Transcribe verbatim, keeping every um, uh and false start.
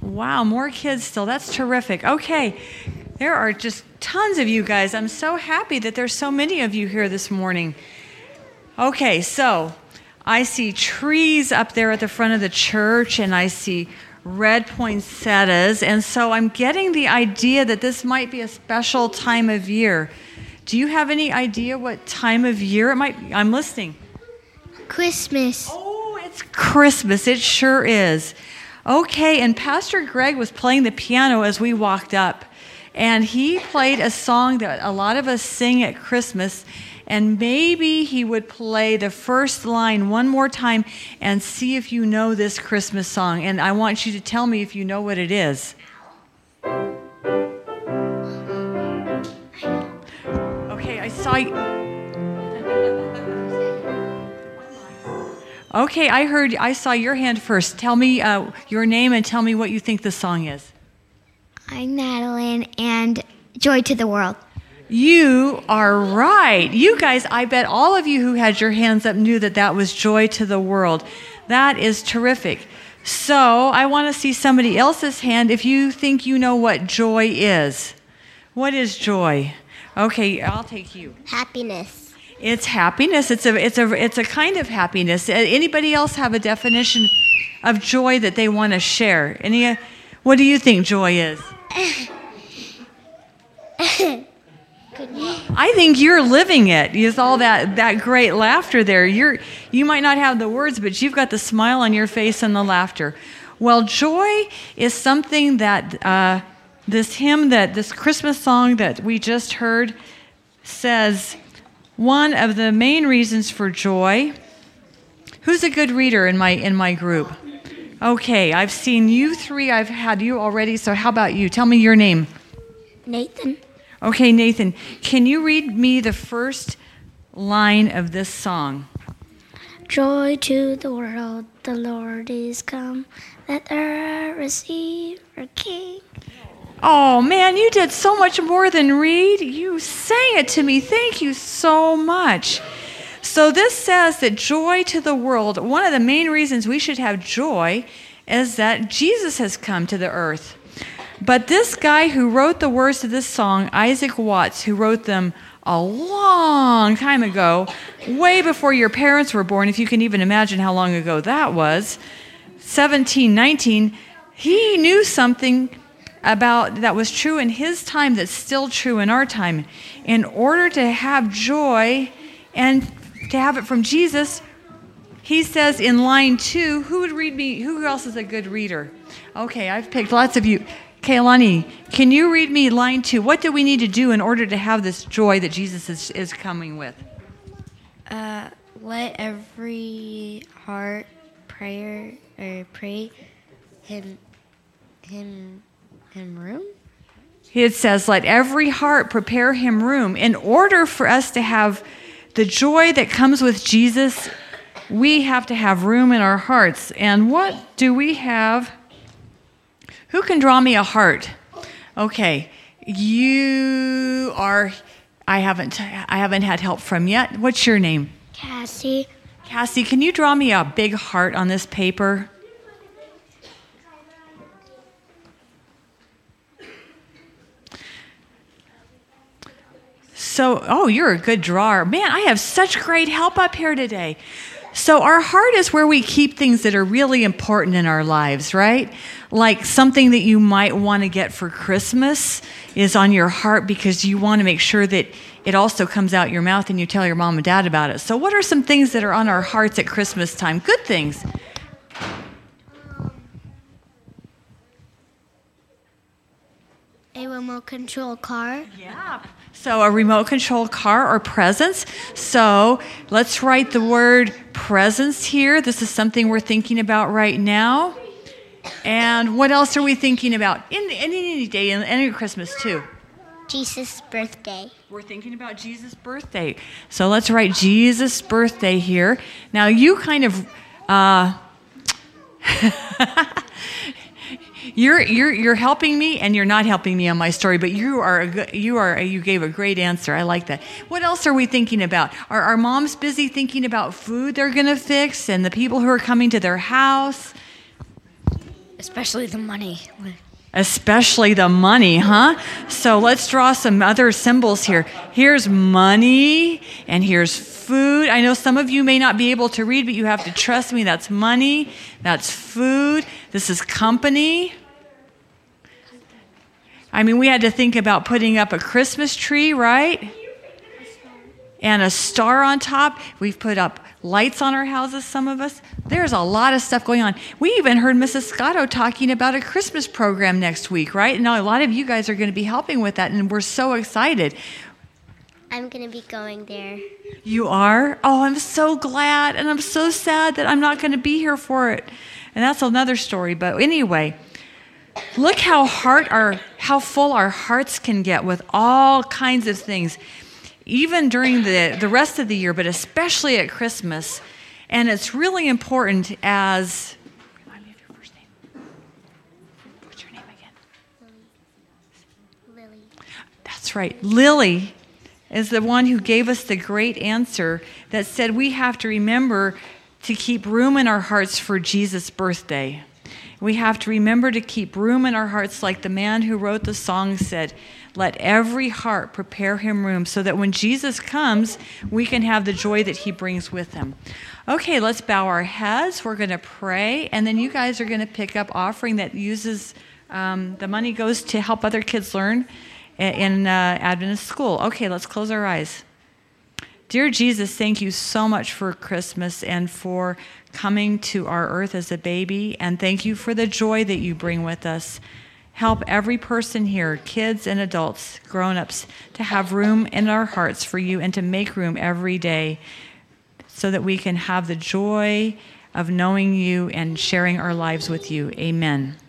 Wow, more kids still. That's terrific. Okay, there are just tons of you guys. I'm so happy that there's so many of you here this morning. Okay, so I see trees up there at the front of the church, and I see red poinsettias, and so I'm getting the idea that this might be a special time of year. Do you have any idea what time of year it might be? I'm listening. Christmas. Oh, it's Christmas. It sure is. Okay, and Pastor Greg was playing the piano as we walked up, and he played a song that a lot of us sing at Christmas, and maybe he would play the first line one more time and see if you know this Christmas song, and I want you to tell me if you know what it is. Okay, I saw you. Okay, I heard, I saw your hand first. Tell me uh, your name and tell me what you think the song is. I'm Madeline, and Joy to the World. You are right. You guys, I bet all of you who had your hands up knew that that was Joy to the World. That is terrific. So I want to see somebody else's hand if you think you know what joy is. What is joy? Okay, I'll take you. Happiness. It's happiness. It's a it's a it's a kind of happiness. Anybody else have a definition of joy that they want to share? Any? What do you think joy is? I think you're living it. With all that, that great laughter there. You're you might not have the words, but you've got the smile on your face and the laughter. Well, joy is something that uh, this hymn, that this Christmas song that we just heard says. One of the main reasons for joy. Who's a good reader in my in my group? Okay, I've seen you three. I've had you already. So how about you? Tell me your name. Nathan. Okay, Nathan. Can you read me the first line of this song? Joy to the world, the Lord is come. Let earth receive her King. Oh, man, you did so much more than read. You sang it to me. Thank you so much. So this says that joy to the world, one of the main reasons we should have joy is that Jesus has come to the earth. But this guy who wrote the words to this song, Isaac Watts, who wrote them a long time ago, way before your parents were born, if you can even imagine how long ago that was, seventeen nineteen, he knew something about that was true in his time that's still true in our time. In order to have joy and to have it from Jesus, he says in line two, who would read me, who else is a good reader? Okay, I've picked lots of you. Kaylani, can you read me line two? What do we need to do in order to have this joy that Jesus is, is coming with? Uh, let every heart prayer or pray him him him room. It says, let every heart prepare him room. In order for us to have the joy that comes with Jesus, we have to have room in our hearts. And what do we have? Who can draw me a heart? Okay, you are, I haven't, I haven't had help from yet. What's your name? Cassie. Cassie, can you draw me a big heart on this paper? So, oh, you're a good drawer. Man, I have such great help up here today. So our heart is where we keep things that are really important in our lives, right? Like something that you might want to get for Christmas is on your heart because you want to make sure that it also comes out your mouth and you tell your mom and dad about it. So what are some things that are on our hearts at Christmas time? Good things. A remote control car. Yeah. So a remote control car or presents. So let's write the word presents here. This is something we're thinking about right now. And what else are we thinking about? In, in any day, and any Christmas too. Jesus' birthday. We're thinking about Jesus' birthday. So let's write Jesus' birthday here. Now you kind of... Uh, You're you're you're helping me, and you're not helping me on my story. But you are a good, you are a, you gave a great answer. I like that. What else are we thinking about? Are our moms busy thinking about food they're going to fix, and the people who are coming to their house? Especially the money. Especially the money, huh? So let's draw some other symbols here. Here's money, and here's food. I know some of you may not be able to read, but you have to trust me. That's money. That's food. This is company. I mean, we had to think about putting up a Christmas tree, right? And a star on top. We've put up lights on our houses, some of us. There's a lot of stuff going on. We even heard Missus Scotto talking about a Christmas program next week, right? And a lot of you guys are going to be helping with that, and we're so excited. I'm going to be going there. You are? Oh, I'm so glad, and I'm so sad that I'm not going to be here for it. And that's another story. But anyway, look how heart our how full our hearts can get with all kinds of things, even during the, the rest of the year, but especially at Christmas. And it's really important as, remind me of your first name. What's your name again? Lily. That's right. Lily is the one who gave us the great answer that said we have to remember to keep room in our hearts for Jesus' birthday. We have to remember to keep room in our hearts, like the man who wrote the song said, let every heart prepare him room so that when Jesus comes, we can have the joy that he brings with him. Okay, let's bow our heads. We're going to pray, and then you guys are going to pick up offering that uses, um, the money goes to help other kids learn in uh, Adventist school. Okay, let's close our eyes. Dear Jesus, thank you so much for Christmas and for coming to our earth as a baby, and thank you for the joy that you bring with us. Help every person here, kids and adults, grown-ups, to have room in our hearts for you and to make room every day so that we can have the joy of knowing you and sharing our lives with you. Amen.